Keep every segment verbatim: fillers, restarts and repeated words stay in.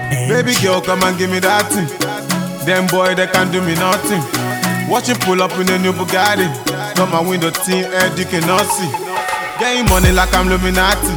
Baby girl, come and give me that thing. Them boy, they can't do me nothing. Watch you pull up in a new Bugatti. Got my window tint, head you cannot see. Getting money like I'm Illuminati.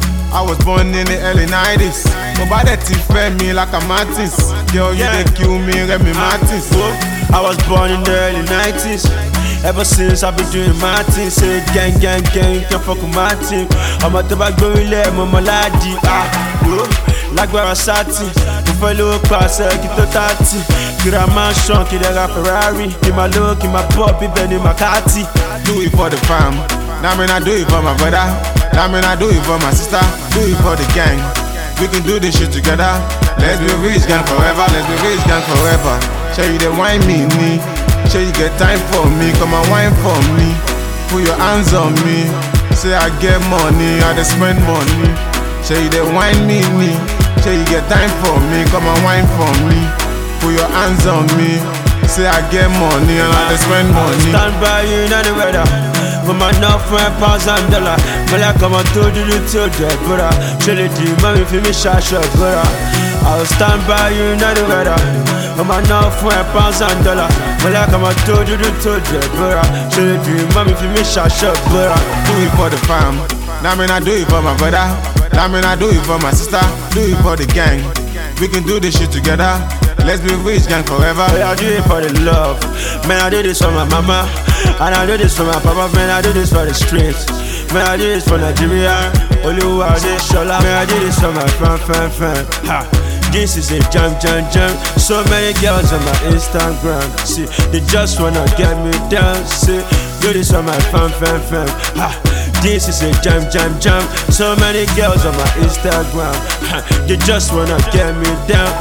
I was born in the early nineties. But by that thing fed me like a Martins. Girl, you yeah. They kill me, Remy Martins. I was born in the early nineties. Ever since I've been doing my thing. Say gang, gang, gang, can't fuck with my team. I'm a tobacco relay, I'm a lady. Ah, whoa, lágbára sátì. Mo fẹ́ lówó pàṣẹ kí tó tààtì. Kìrà mansion, kìdẹ̀ra Ferrari. Kì máa lówó, kì máa bọ̀, bíbẹ̀ ni Makati. Do it for the fam. That mean I do it for my brother. That mean I do it for my sister. Do it for the gang. We can do this shit together. Let's be rich gang forever. Let's be rich gang forever. Show you the wine me, me. Show you get time for me. Come and wine for me. Put your hands on me. Say I get money, I just spend money. Show you the wine me, me. Show you get time for me. Come and wine for me. Put your hands on me. Say I get money and I just spend money. Stand by you in any weather. Come on now for a pounds and dollar. But I come and told you to the brother. Show the deal, mommy for me shot shot brother. I'll stand by you in any weather. Come on now for a pounds and dollar. But I come and told you to the brother. Show the deal, mommy for me shot shot brother. Do it for the fam. That mean I do it for my brother. That mean I do it for my sister. Do it for the gang. We can do this shit together. Let's be rich gang forever. I do it for the love. Man, I do this for my mama. And I do this for my papa. Man, I do this for the streets. Man, I do this for Nigeria. Oluwa de Shola. Man, I do this for my fan, fan, fan. Ha. This is a jam, jam, jam. So many girls on my Instagram. See, they just wanna get me down. See, do this for my fan, fan, fan. Ha. This is a jam, jam, jam. So many girls on my Instagram. Ha. They just wanna get me down.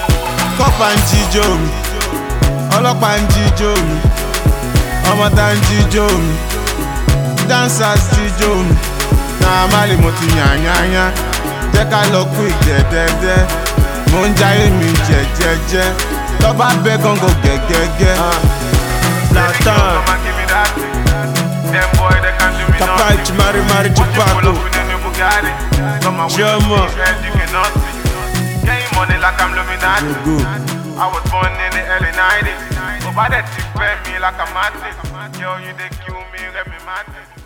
Cup and jíjó mi, ọlọ́pàá ń jíjó mi, ọmọ tá ń jíjó mi, dancers jíjó mi, náà má lè mo ti yàn yàn yàn, jẹ́ ká lọ quick dẹ́dẹ́dẹ́, mo ń jayé mi jẹ́jẹ́jẹ́, lọ́ba bẹ́ gángan gẹ́gẹ́gẹ́. Zlatan, Kapai Chimari Mari Chupaco, Joma. Money like I'm Illuminati. I was born in the early nineties. But by that you fed me like a Martin. Yo, you they kill me, let me Martin.